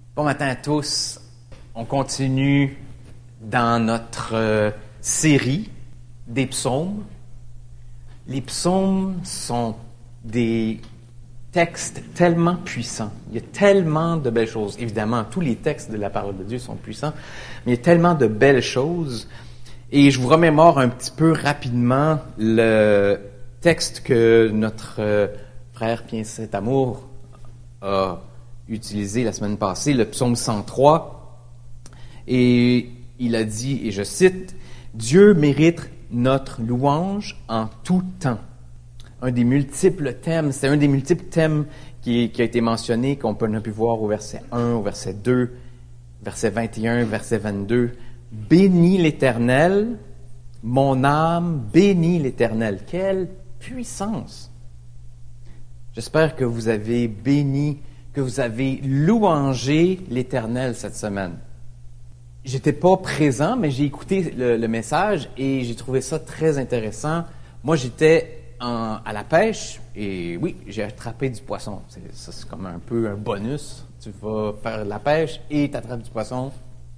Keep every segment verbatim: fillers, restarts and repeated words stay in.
Bon matin à tous. On continue dans notre euh, série des psaumes. Les psaumes sont des textes tellement puissants. Il y a tellement de belles choses. Évidemment, tous les textes de la parole de Dieu sont puissants, mais il y a tellement de belles choses. Et je vous remémore un petit peu rapidement le texte que notre euh, frère Pierre Saint-Amour a utilisé la semaine passée, le psaume cent trois. Et il a dit, et je cite, « Dieu mérite notre louange en tout temps. » Un des multiples thèmes, c'est un des multiples thèmes qui, qui a été mentionné, qu'on peut, on a pu voir au verset un, au verset deux, verset vingt et un, verset vingt-deux. « Bénis l'Éternel, mon âme, bénis l'Éternel. » Quelle puissance! J'espère que vous avez béni, que vous avez louangé l'Éternel cette semaine. J'étais pas présent, mais j'ai écouté le, le message et j'ai trouvé ça très intéressant. Moi, j'étais en, à la pêche et oui, j'ai attrapé du poisson. C'est, ça, c'est comme un peu un bonus. Tu vas faire de la pêche et tu attrapes du poisson.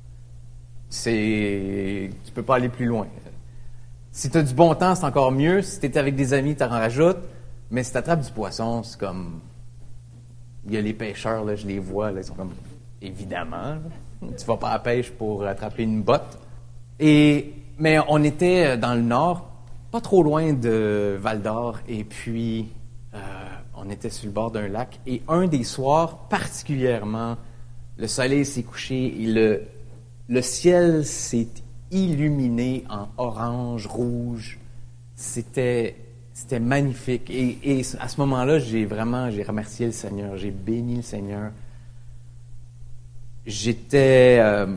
C'est, tu peux pas aller plus loin. Si tu as du bon temps, c'est encore mieux. Si tu es avec des amis, tu en rajoutes. Mais si tu attrapes du poisson, c'est comme... Il y a les pêcheurs, là, je les vois, là, ils sont comme... Évidemment, là, tu vas pas à la pêche pour attraper une botte. Et, mais on était dans le nord, pas trop loin de Val-d'Or, et puis euh, on était sur le bord d'un lac. Et un des soirs, particulièrement, le soleil s'est couché et le, le ciel s'est illuminé en orange, rouge. C'était... C'était magnifique. Et, et à ce moment-là, j'ai vraiment, j'ai remercié le Seigneur, j'ai béni le Seigneur. J'étais euh,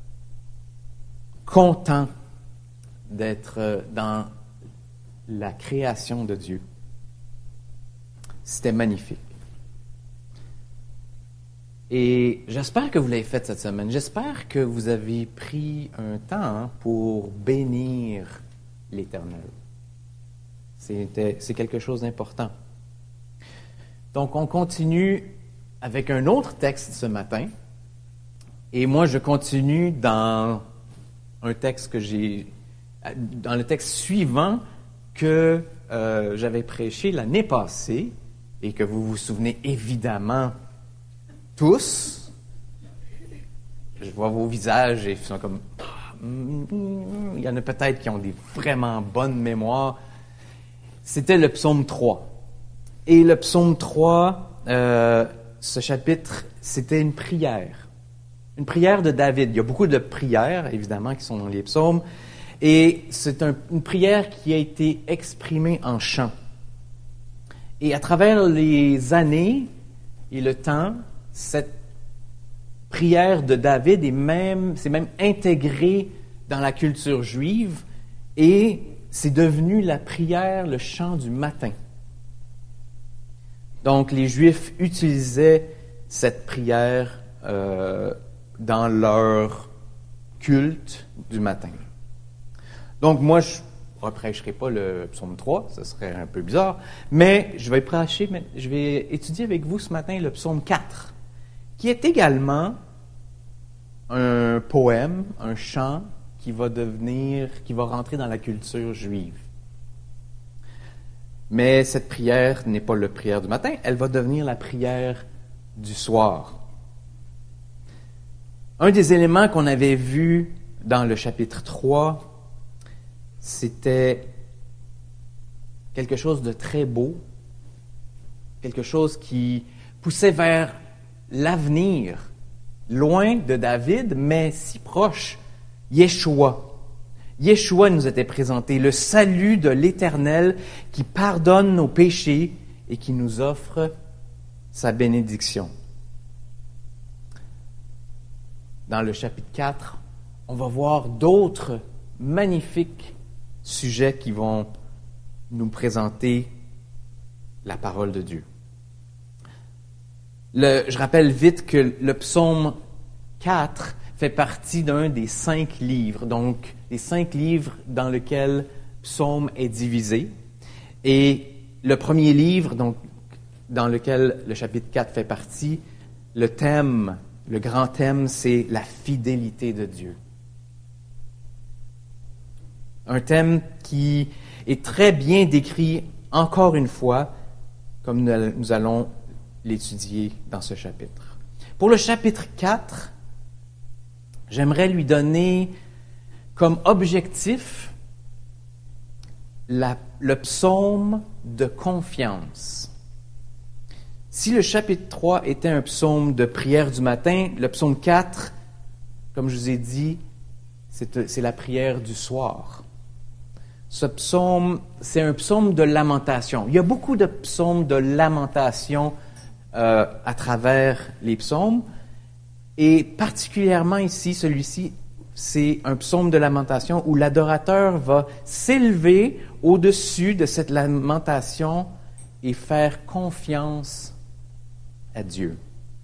content d'être dans la création de Dieu. C'était magnifique. Et j'espère que vous l'avez fait cette semaine. J'espère que vous avez pris un temps pour bénir l'Éternel. C'était, c'est quelque chose d'important. Donc, on continue avec un autre texte ce matin. Et moi, je continue dans un texte que j'ai, dans le texte suivant que euh, j'avais prêché l'année passée et que vous vous souvenez évidemment tous. Je vois vos visages et ils sont comme... Il y en a peut-être qui ont des vraiment bonnes mémoires. C'était le psaume trois. Et le psaume trois, euh, ce chapitre, c'était une prière. Une prière de David. Il y a beaucoup de prières, évidemment, qui sont dans les psaumes. Et c'est un, une prière qui a été exprimée en chant. Et à travers les années et le temps, cette prière de David est même, c'est même intégrée dans la culture juive et c'est devenu la prière, le chant du matin. Donc, les Juifs utilisaient cette prière euh, dans leur culte du matin. Donc, moi, je ne reprêcherai pas le psaume trois, ce serait un peu bizarre, mais je vais prêcher, je vais étudier avec vous ce matin le psaume quatre, qui est également un poème, un chant, qui va devenir, qui va rentrer dans la culture juive. Mais cette prière n'est pas la prière du matin, elle va devenir la prière du soir. Un des éléments qu'on avait vu dans le chapitre trois, c'était quelque chose de très beau, quelque chose qui poussait vers l'avenir, loin de David, mais si proche. Yeshua. Yeshua nous était présenté, le salut de l'Éternel qui pardonne nos péchés et qui nous offre sa bénédiction. Dans le chapitre quatre, on va voir d'autres magnifiques sujets qui vont nous présenter la parole de Dieu. Le, je rappelle vite que le psaume quatre fait partie d'un des cinq livres, donc les cinq livres dans lesquels Psaume est divisé. Et le premier livre, donc, dans lequel le chapitre quatre fait partie, le thème le grand thème, c'est la fidélité de Dieu. Un thème qui est très bien décrit, encore une fois, comme nous allons l'étudier dans ce chapitre. Pour le chapitre quatre, j'aimerais lui donner comme objectif la, le psaume de confiance. Si le chapitre trois était un psaume de prière du matin, le psaume quatre, comme je vous ai dit, c'est, c'est la prière du soir. Ce psaume, c'est un psaume de lamentation. Il y a beaucoup de psaumes de lamentation euh, à travers les psaumes, et particulièrement ici, celui-ci, c'est un psaume de lamentation où l'adorateur va s'élever au-dessus de cette lamentation et faire confiance à Dieu.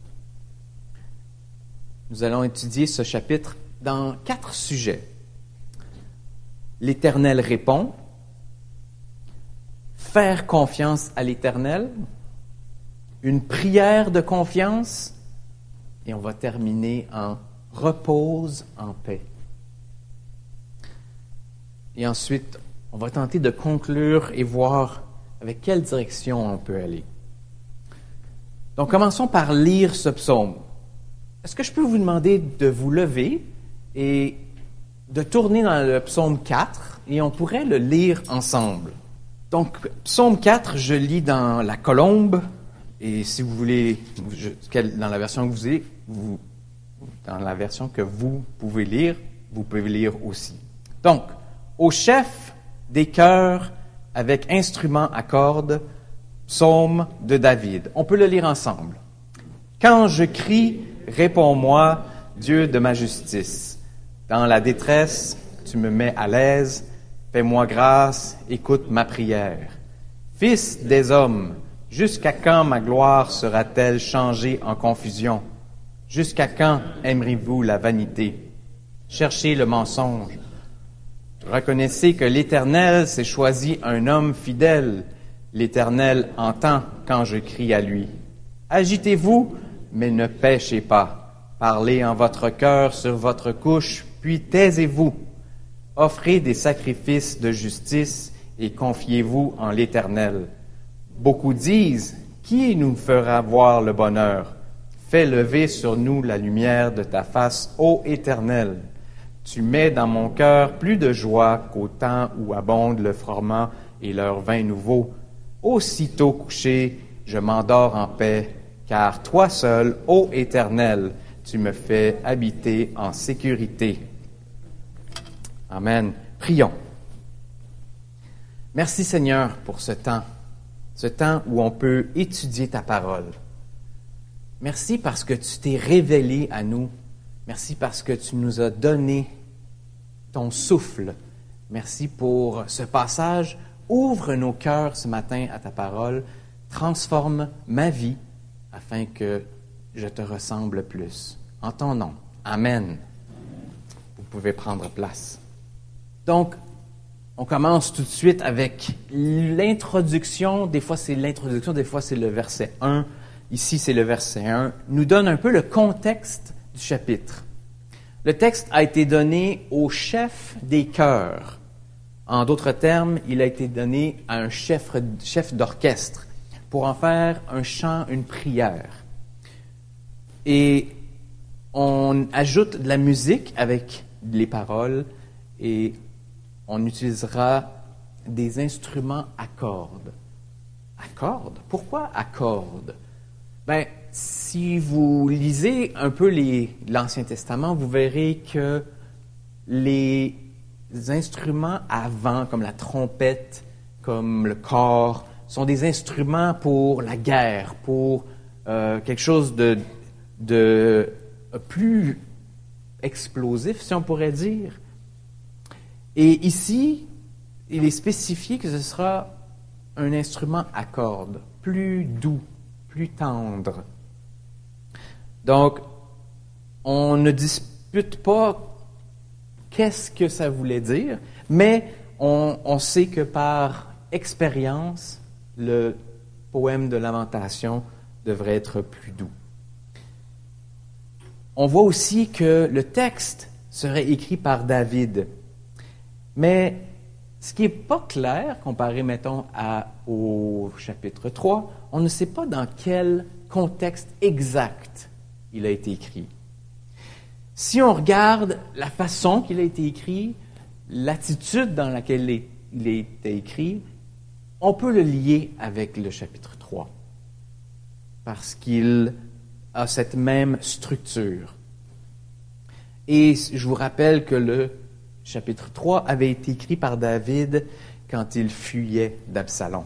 Nous allons étudier ce chapitre dans quatre sujets. L'Éternel répond, faire confiance à l'Éternel, une prière de confiance, et on va terminer en repose en paix. Et ensuite, on va tenter de conclure et voir avec quelle direction on peut aller. Donc, commençons par lire ce psaume. Est-ce que je peux vous demander de vous lever et de tourner dans le psaume quatre et on pourrait le lire ensemble? Donc, psaume quatre, je lis dans la colombe et si vous voulez, je, dans la version que vous avez, vous, dans la version que vous pouvez lire, vous pouvez lire aussi. Donc, au chef des chœurs avec instrument à cordes, psaume de David. On peut le lire ensemble. Quand je crie, réponds-moi, Dieu de ma justice. Dans la détresse, tu me mets à l'aise. Fais-moi grâce, écoute ma prière. Fils des hommes, jusqu'à quand ma gloire sera-t-elle changée en confusion? Jusqu'à quand aimerez-vous la vanité? Cherchez le mensonge. Reconnaissez que l'Éternel s'est choisi un homme fidèle. L'Éternel entend quand je crie à lui. Agitez-vous, mais ne péchez pas. Parlez en votre cœur sur votre couche, puis taisez-vous. Offrez des sacrifices de justice et confiez-vous en l'Éternel. Beaucoup disent, qui nous fera voir le bonheur? Fais lever sur nous la lumière de ta face, ô Éternel. Tu mets dans mon cœur plus de joie qu'au temps où abonde le froment et leur vin nouveau. Aussitôt couché, je m'endors en paix, car toi seul, ô Éternel, tu me fais habiter en sécurité. Amen. Prions. Merci Seigneur pour ce temps, ce temps où on peut étudier ta parole. Merci parce que tu t'es révélé à nous. Merci parce que tu nous as donné ton souffle. Merci pour ce passage. Ouvre nos cœurs ce matin à ta parole. Transforme ma vie afin que je te ressemble plus. En ton nom. Amen. Vous pouvez prendre place. Donc, on commence tout de suite avec l'introduction. Des fois, c'est l'introduction, des fois, c'est le verset un. Ici, c'est le verset un. Nous donne un peu le contexte du chapitre. Le texte a été donné au chef des chœurs. En d'autres termes, il a été donné à un chef, chef d'orchestre pour en faire un chant, une prière. Et on ajoute de la musique avec les paroles et on utilisera des instruments à cordes. À cordes? Pourquoi à cordes? Ben, si vous lisez un peu les, l'Ancien Testament, vous verrez que les instruments à vent, comme la trompette, comme le cor, sont des instruments pour la guerre, pour euh, quelque chose de, de plus explosif, si on pourrait dire. Et ici, il est spécifié que ce sera un instrument à cordes, plus doux, plus tendre. Donc, on ne dispute pas qu'est-ce que ça voulait dire, mais on, on sait que par expérience, le poème de lamentation devrait être plus doux. On voit aussi que le texte serait écrit par David. Mais ce qui n'est pas clair, comparé, mettons, à, au chapitre trois, on ne sait pas dans quel contexte exact il a été écrit. Si on regarde la façon qu'il a été écrit, l'attitude dans laquelle il a été écrit, on peut le lier avec le chapitre trois, parce qu'il a cette même structure. Et je vous rappelle que le chapitre trois avait été écrit par David quand il fuyait d'Absalom.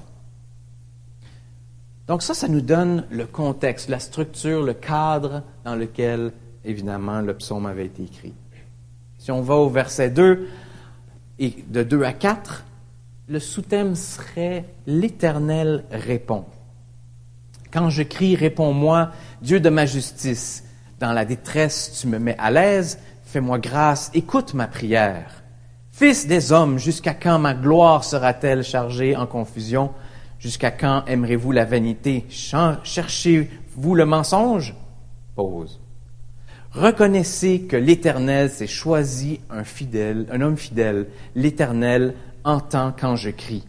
Donc ça, ça nous donne le contexte, la structure, le cadre dans lequel, évidemment, le psaume avait été écrit. Si on va au verset deux, et de deux à quatre, le sous-thème serait « L'Éternel répond ». Quand je crie, réponds-moi, Dieu de ma justice. Dans la détresse, tu me mets à l'aise. Fais-moi grâce, écoute ma prière. Fils des hommes, jusqu'à quand ma gloire sera-t-elle chargée en confusion? Jusqu'à quand aimerez-vous la vanité? Cherchez-vous le mensonge? Pause. Reconnaissez que l'Éternel s'est choisi un fidèle, un homme fidèle. L'Éternel entend quand je crie.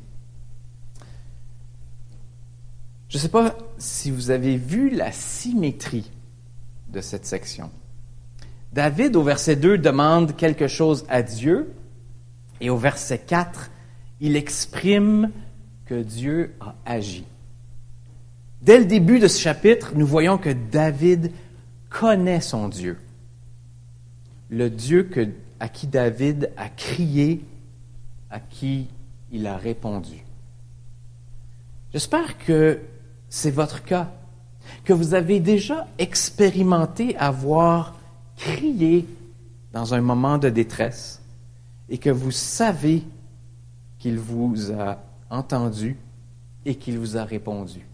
Je ne sais pas si vous avez vu la symétrie de cette section. David, au verset deux, demande quelque chose à Dieu, et au verset quatre, il exprime que Dieu a agi. Dès le début de ce chapitre, nous voyons que David connaît son Dieu, le Dieu que, à qui David a crié, à qui il a répondu. J'espère que c'est votre cas, que vous avez déjà expérimenté avoir crié dans un moment de détresse et que vous savez qu'il vous a entendu et qu'il vous a répondu.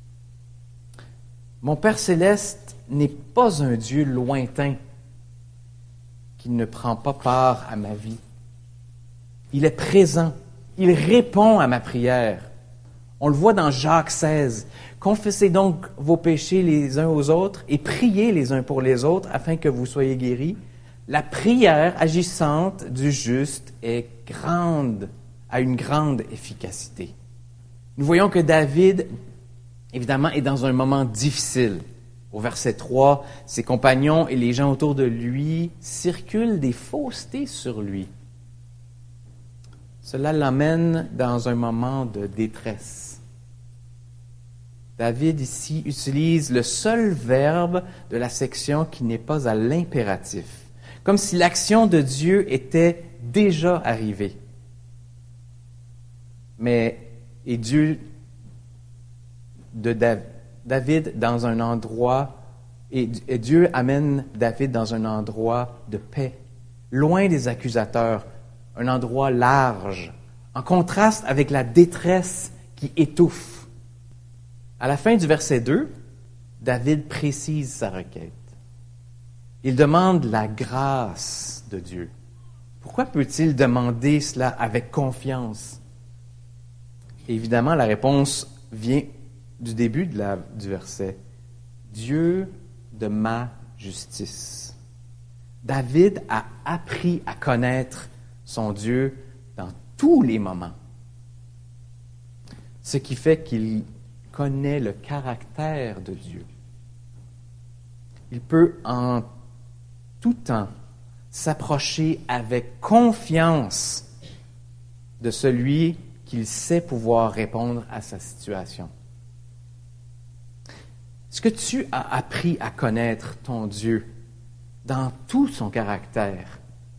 Mon Père céleste n'est pas un Dieu lointain qui ne prend pas part à ma vie. Il est présent. Il répond à ma prière. On le voit dans Jacques seize. Confessez donc vos péchés les uns aux autres et priez les uns pour les autres afin que vous soyez guéris. La prière agissante du juste est grande, a une grande efficacité. Nous voyons que David, évidemment, est dans un moment difficile. Au verset trois, ses compagnons et les gens autour de lui circulent des faussetés sur lui. Cela l'amène dans un moment de détresse. David ici utilise le seul verbe de la section qui n'est pas à l'impératif, comme si l'action de Dieu était déjà arrivée. Mais, et Dieu de David dans un endroit, et, et Dieu amène David dans un endroit de paix, loin des accusateurs, un endroit large, en contraste avec la détresse qui étouffe. À la fin du verset deux, David précise sa requête. Il demande la grâce de Dieu. Pourquoi peut-il demander cela avec confiance? Évidemment, la réponse vient du début de la, du verset. Dieu de ma justice. David a appris à connaître son Dieu dans tous les moments. Ce qui fait qu'il connaît le caractère de Dieu. Il peut en tout temps s'approcher avec confiance de celui qu'il sait pouvoir répondre à sa situation. Est-ce que tu as appris à connaître ton Dieu dans tout son caractère?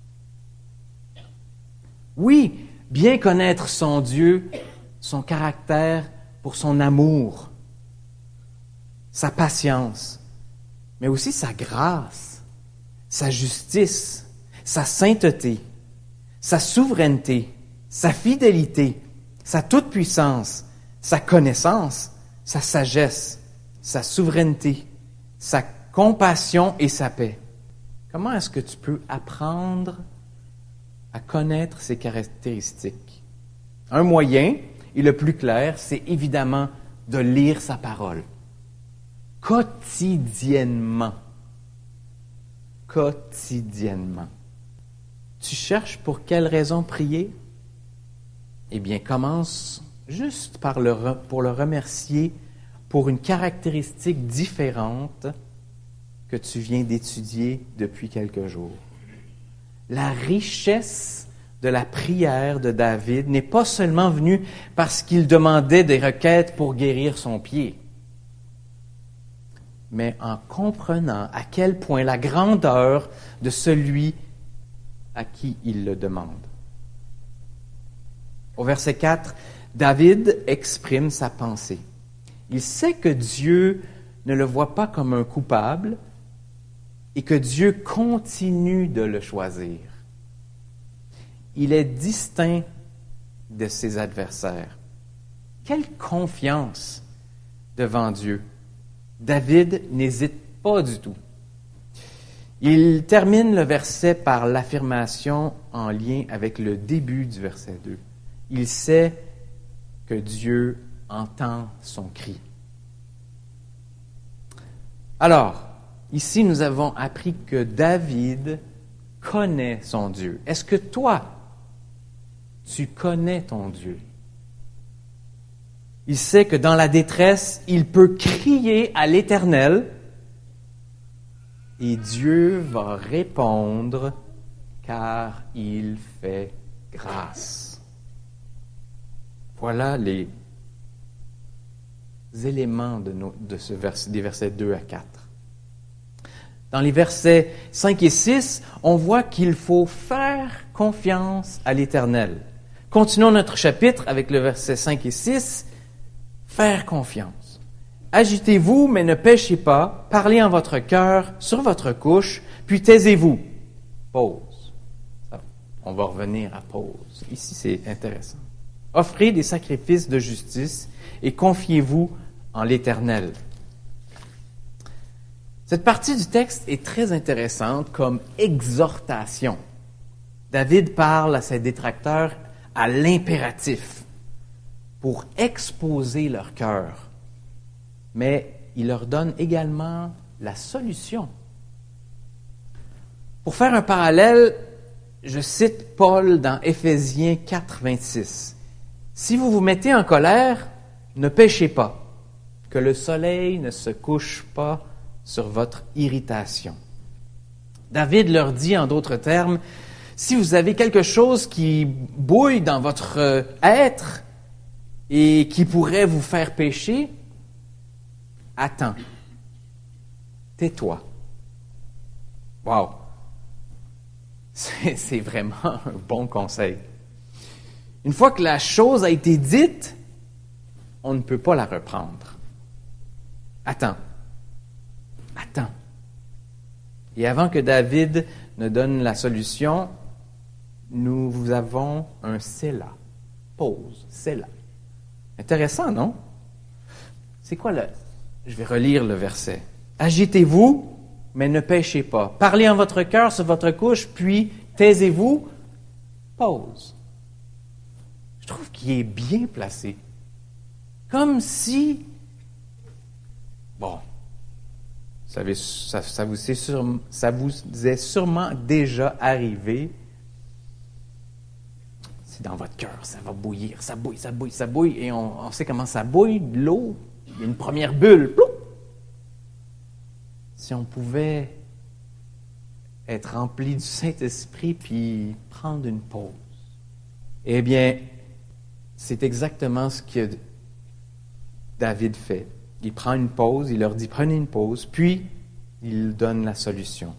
Oui, bien connaître son Dieu, son caractère pour son amour, sa patience, mais aussi sa grâce, sa justice, sa sainteté, sa souveraineté, sa fidélité, sa toute-puissance, sa connaissance, sa sagesse, sa souveraineté, sa compassion et sa paix. Comment est-ce que tu peux apprendre à connaître ces caractéristiques? Un moyen, et le plus clair, c'est évidemment de lire sa parole. Quotidiennement. quotidiennement. Tu cherches pour quelle raison prier? Eh bien, commence juste par le, pour le remercier pour une caractéristique différente que tu viens d'étudier depuis quelques jours. La richesse de la prière de David n'est pas seulement venue parce qu'il demandait des requêtes pour guérir son pied, mais en comprenant à quel point la grandeur de celui à qui il le demande. Au verset quatre, David exprime sa pensée. Il sait que Dieu ne le voit pas comme un coupable et que Dieu continue de le choisir. Il est distinct de ses adversaires. Quelle confiance devant Dieu! David n'hésite pas du tout. Il termine le verset par l'affirmation en lien avec le début du verset deux. Il sait que Dieu entend son cri. Alors, ici, nous avons appris que David connaît son Dieu. Est-ce que toi, tu connais ton Dieu? Il sait que dans la détresse, il peut crier à l'Éternel et Dieu va répondre car il fait grâce. Voilà les éléments de, nos, de ce verset, des versets deux à quatre. Dans les versets cinq et six, on voit qu'il faut faire confiance à l'Éternel. Continuons notre chapitre avec le verset cinq et six. Faire confiance. Agitez-vous, mais ne péchez pas. Parlez en votre cœur, sur votre couche, puis taisez-vous. Pause. Ça, on va revenir à pause. Ici, c'est intéressant. Offrez des sacrifices de justice et confiez-vous en l'Éternel. Cette partie du texte est très intéressante comme exhortation. David parle à ses détracteurs à l'impératif pour exposer leur cœur. Mais il leur donne également la solution. Pour faire un parallèle, je cite Paul dans Éphésiens quatre, vingt-six. « Si vous vous mettez en colère, ne péchez pas, que le soleil ne se couche pas sur votre irritation. » David leur dit en d'autres termes, si vous avez quelque chose qui bouille dans votre être et qui pourrait vous faire pécher, attends, tais-toi. Wow! C'est, c'est vraiment un bon conseil. Une fois que la chose a été dite, on ne peut pas la reprendre. Attends. Attends. Et avant que David ne donne la solution, nous avons un Sélah. Pause. Sélah. Intéressant, non? C'est quoi le... Je vais relire le verset. Agitez-vous, mais ne péchez pas. Parlez en votre cœur sur votre couche, puis taisez-vous. Pause. Je trouve qu'il est bien placé. Comme si... Bon, ça, ça, ça, vous, est sur, ça vous est sûrement déjà arrivé. C'est dans votre cœur, ça va bouillir, ça bouille, ça bouille, ça bouille, et on, on sait comment ça bouille, de l'eau, il y a une première bulle. Ploup! Si on pouvait être rempli du Saint-Esprit puis prendre une pause. Eh bien, c'est exactement ce que David fait. Il prend une pause, il leur dit « prenez une pause », puis il donne la solution.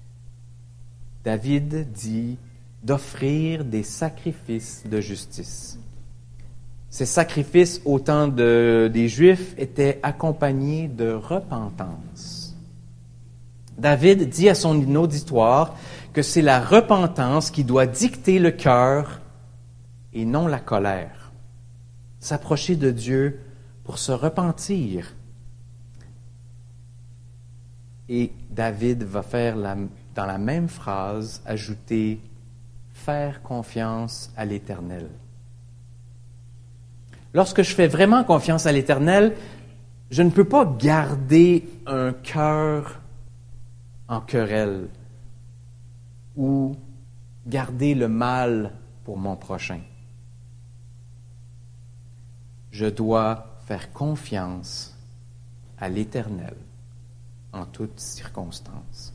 David dit d'offrir des sacrifices de justice. Ces sacrifices au temps de, des Juifs étaient accompagnés de repentance. David dit à son auditoire que c'est la repentance qui doit dicter le cœur et non la colère. S'approcher de Dieu pour se repentir. Et David va faire la, dans la même phrase ajouter « faire confiance à l'Éternel ». Lorsque je fais vraiment confiance à l'Éternel, je ne peux pas garder un cœur en querelle. ou garder le mal pour mon prochain. Je dois faire confiance à l'Éternel en toutes circonstances.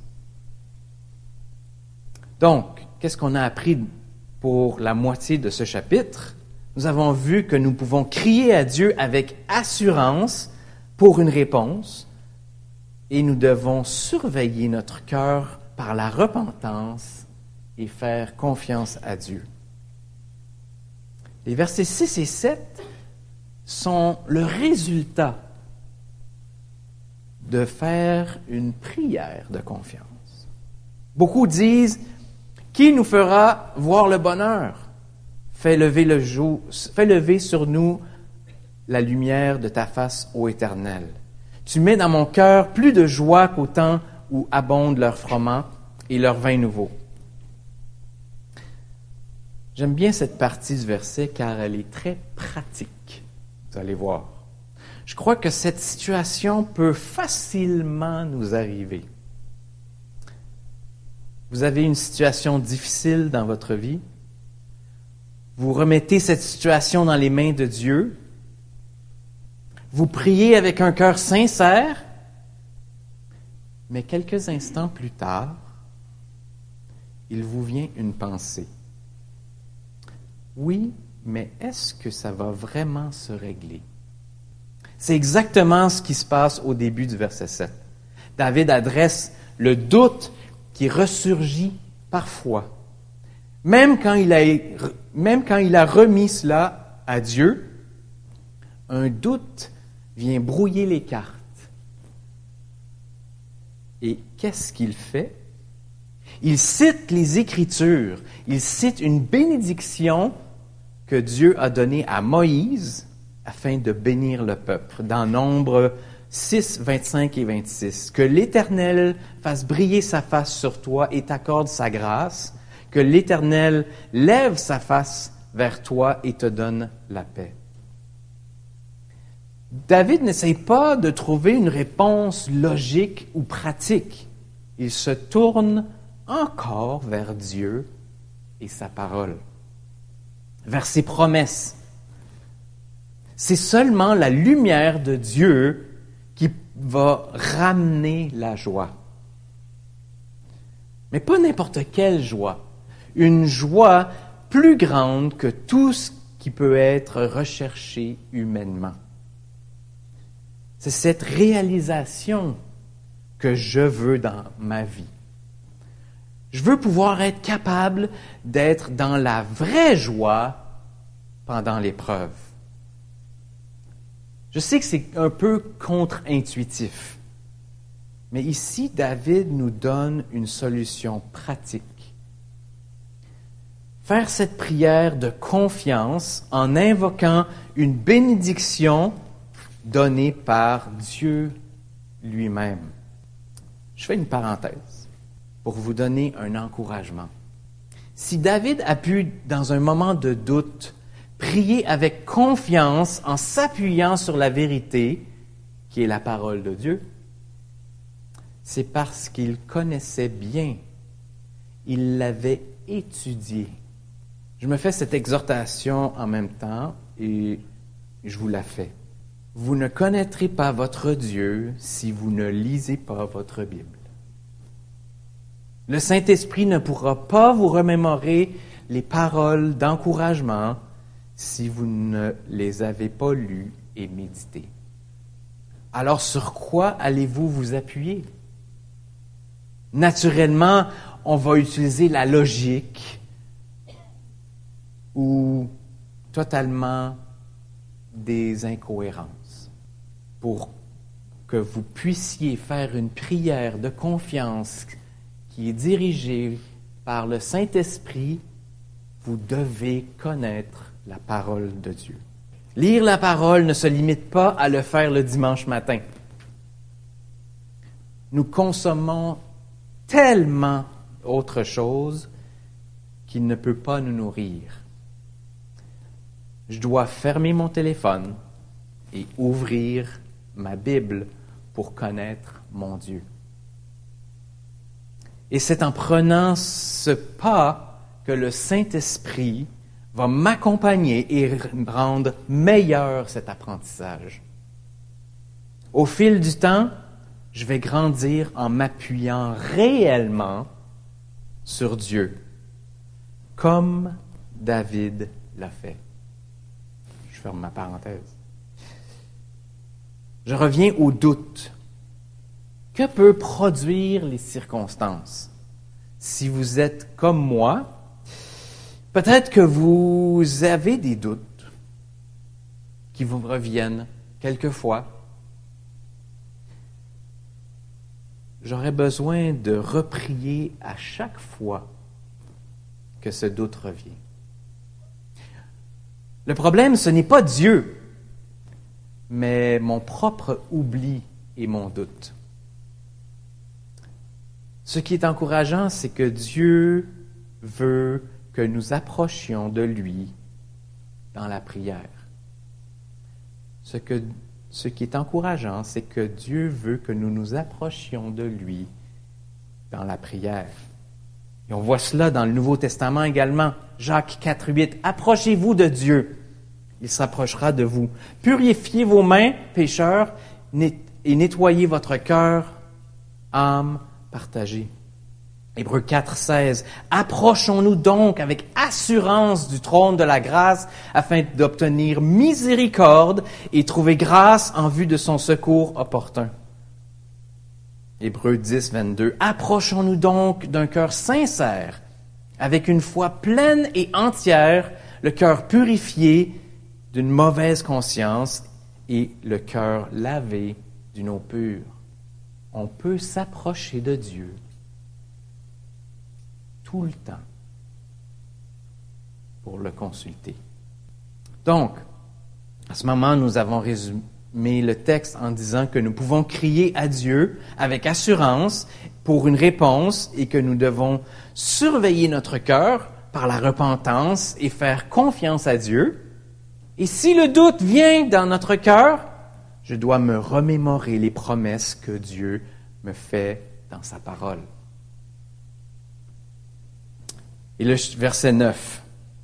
Donc, qu'est-ce qu'on a appris pour la moitié de ce chapitre? Nous avons vu que nous pouvons crier à Dieu avec assurance pour une réponse et nous devons surveiller notre cœur par la repentance et faire confiance à Dieu. Les versets six et sept sont le résultat de faire une prière de confiance. Beaucoup disent, « Qui nous fera voir le bonheur? Fais lever le jour, fais lever sur nous la lumière de ta face, ô Éternel. Tu mets dans mon cœur plus de joie qu'au temps où abondent leurs froment et leur vin nouveau. » J'aime bien cette partie du verset car elle est très pratique. Vous allez voir. Je crois que cette situation peut facilement nous arriver. Vous avez une situation difficile dans votre vie. Vous remettez cette situation dans les mains de Dieu. Vous priez avec un cœur sincère. Mais quelques instants plus tard, il vous vient une pensée. Oui, mais est-ce que ça va vraiment se régler? C'est exactement ce qui se passe au début du verset sept. David adresse le doute qui ressurgit parfois. Même quand il a, même quand il a remis cela à Dieu, un doute vient brouiller les cartes. Et qu'est-ce qu'il fait? Il cite les Écritures. Il cite une bénédiction que Dieu a donnée à Moïse afin de bénir le peuple. Dans Nombre six, vingt-cinq et vingt-six. Que l'Éternel fasse briller sa face sur toi et t'accorde sa grâce. Que l'Éternel lève sa face vers toi et te donne la paix. David n'essaye pas de trouver une réponse logique ou pratique. Il se tourne encore vers Dieu et sa parole, vers ses promesses. C'est seulement la lumière de Dieu qui va ramener la joie. Mais pas n'importe quelle joie. Une joie plus grande que tout ce qui peut être recherché humainement. C'est cette réalisation que je veux dans ma vie. Je veux pouvoir être capable d'être dans la vraie joie pendant l'épreuve. Je sais que c'est un peu contre-intuitif, mais ici, David nous donne une solution pratique. Faire cette prière de confiance en invoquant une bénédiction donnée par Dieu lui-même. Je fais une parenthèse pour vous donner un encouragement. Si David a pu, dans un moment de doute, prier avec confiance en s'appuyant sur la vérité, qui est la parole de Dieu, c'est parce qu'il connaissait bien, il l'avait étudié. Je me fais cette exhortation en même temps et je vous la fais. Vous ne connaîtrez pas votre Dieu si vous ne lisez pas votre Bible. Le Saint-Esprit ne pourra pas vous remémorer les paroles d'encouragement si vous ne les avez pas lues et méditées. Alors sur quoi allez-vous vous appuyer? Naturellement, on va utiliser la logique ou totalement des incohérences pour que vous puissiez faire une prière de confiance qui est dirigée par le Saint-Esprit. Vous devez connaître la parole de Dieu. Lire la parole ne se limite pas à le faire le dimanche matin. Nous consommons tellement autre chose qu'il ne peut pas nous nourrir. Je dois fermer mon téléphone et ouvrir ma Bible pour connaître mon Dieu. Et c'est en prenant ce pas que le Saint-Esprit va m'accompagner et rendre meilleur cet apprentissage. Au fil du temps, je vais grandir en m'appuyant réellement sur Dieu, comme David l'a fait. Je ferme ma parenthèse. Je reviens au doute. Que peut produire les circonstances? Si vous êtes comme moi, peut-être que vous avez des doutes qui vous reviennent quelquefois. J'aurais besoin de reprier à chaque fois que ce doute revient. Le problème, ce n'est pas Dieu, mais mon propre oubli et mon doute. Ce qui est encourageant, c'est que Dieu veut que nous approchions de lui dans la prière. Ce, que, ce qui est encourageant, c'est que Dieu veut que nous nous approchions de lui dans la prière. Et on voit cela dans le Nouveau Testament également. Jacques quatre, huit. « Approchez-vous de Dieu, il s'approchera de vous. Purifiez vos mains, pécheurs, et nettoyez votre cœur, âme partagée. » Hébreux quatre, seize. « Approchons-nous donc avec assurance du trône de la grâce afin d'obtenir miséricorde et trouver grâce en vue de son secours opportun. » Hébreux dix, vingt-deux. « Approchons-nous donc d'un cœur sincère, avec une foi pleine et entière, le cœur purifié d'une mauvaise conscience et le cœur lavé d'une eau pure. » On peut s'approcher de Dieu tout le temps pour le consulter. Donc, à ce moment, nous avons résumé le texte en disant que nous pouvons crier à Dieu avec assurance pour une réponse et que nous devons surveiller notre cœur par la repentance et faire confiance à Dieu. Et si le doute vient dans notre cœur, je dois me remémorer les promesses que Dieu me fait dans sa parole. Et le verset neuf,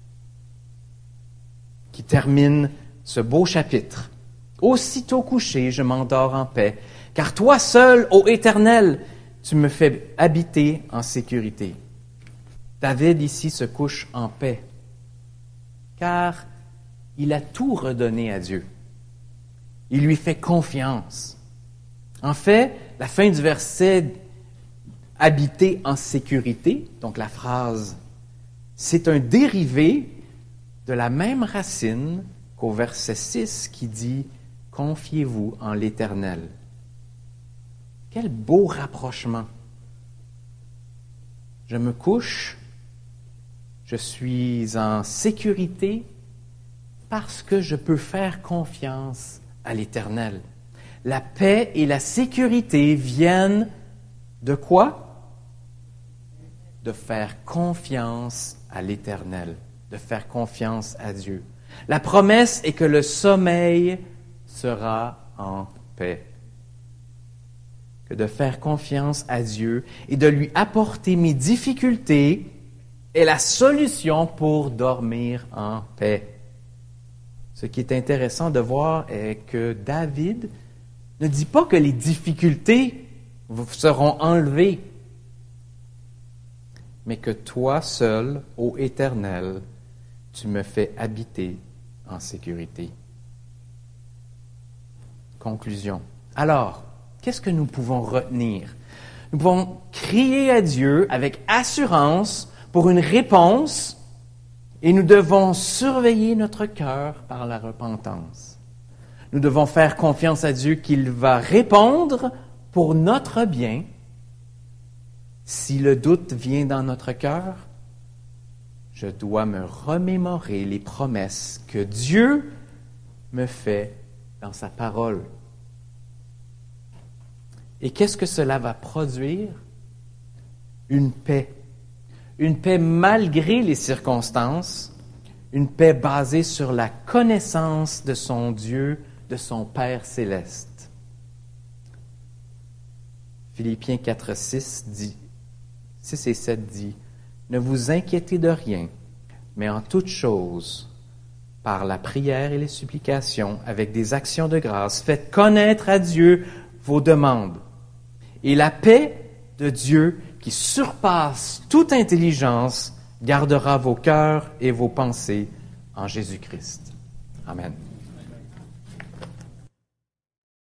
qui termine ce beau chapitre. « Aussitôt couché, je m'endors en paix, car toi seul, ô Éternel, tu me fais habiter en sécurité. » David ici se couche en paix, car il a tout redonné à Dieu. Il lui fait confiance. En fait, la fin du verset « habiter en sécurité », donc la phrase, c'est un dérivé de la même racine qu'au verset six qui dit « Confiez-vous en l'Éternel ». Quel beau rapprochement! Je me couche, je suis en sécurité parce que je peux faire confiance à l'Éternel. La paix et la sécurité viennent de quoi? De faire confiance à l'Éternel, de faire confiance à Dieu. La promesse est que le sommeil sera en paix. Que de faire confiance à Dieu et de lui apporter mes difficultés est la solution pour dormir en paix. Ce qui est intéressant de voir est que David ne dit pas que les difficultés seront enlevées, mais que toi seul, ô Éternel, tu me fais habiter en sécurité. Conclusion. Alors, qu'est-ce que nous pouvons retenir? Nous pouvons crier à Dieu avec assurance pour une réponse et nous devons surveiller notre cœur par la repentance. Nous devons faire confiance à Dieu qu'il va répondre pour notre bien. Si le doute vient dans notre cœur, je dois me remémorer les promesses que Dieu me fait dans sa parole. Et qu'est-ce que cela va produire? Une paix. Une paix malgré les circonstances, une paix basée sur la connaissance de son Dieu, de son Père céleste. Philippiens quatre, six dit six et sept dit, « Ne vous inquiétez de rien, mais en toute chose, par la prière et les supplications, avec des actions de grâce, faites connaître à Dieu vos demandes. Et la paix de Dieu, qui surpasse toute intelligence, gardera vos cœurs et vos pensées en Jésus-Christ. » Amen.